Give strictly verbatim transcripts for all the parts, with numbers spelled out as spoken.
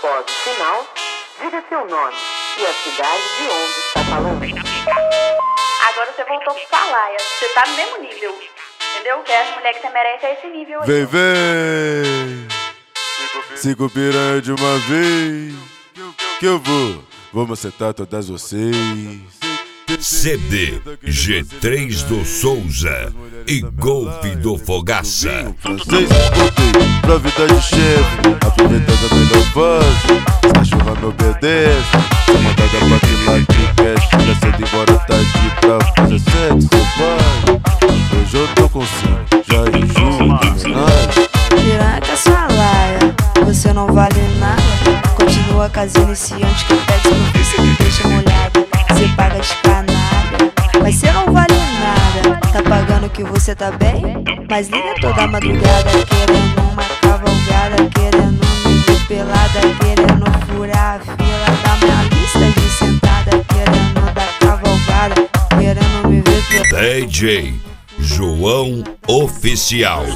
após o sinal, diga seu nome e a cidade de onde está falando. Agora você voltou pro Falaia. Você tá no mesmo nível. Entendeu? Que as mulheres que você merece é esse nível aí. Vem, vem! Cinco piranha de uma vez. Que eu vou, vou macetar todas vocês. C D G três do Souza e Golpe do Fogaça. Francês, voltei pra vida de chefe, aproveitando a melhor fase. As cachorras me obedecem, sou mandada pra pilar de cash. Já cedo embora tarde pra fazer sexo, seu pai. Hoje eu tô com cinco, já enjoo, homenagem. Piranha que é sua laia, você não vale nada. Continua com as iniciantes que pede superfície e deixa molhada. Você paga de canalha, mas você não vale nada. Tá pagando que você tá bem? Mas liga toda madrugada, querendo uma cavalgada, querendo me ver pelada, querendo furar a fila da minha lista de sentada, querendo dar cavalgada, querendo me ver pelada. D J João Oficial.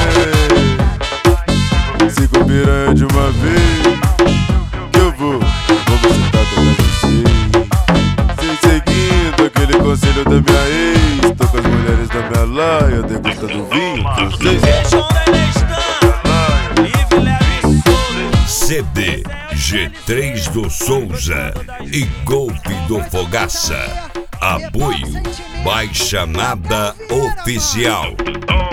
Vem, cinco piranha de uma vez. Que eu vou, vou macetar todas vocês. Seguindo aquele conselho da minha ex, tô com as mulheres da minha laia, degustando vinho francês. C D G três do Souza e Golpe do Fogaça. Apoio Baixanada Oficial.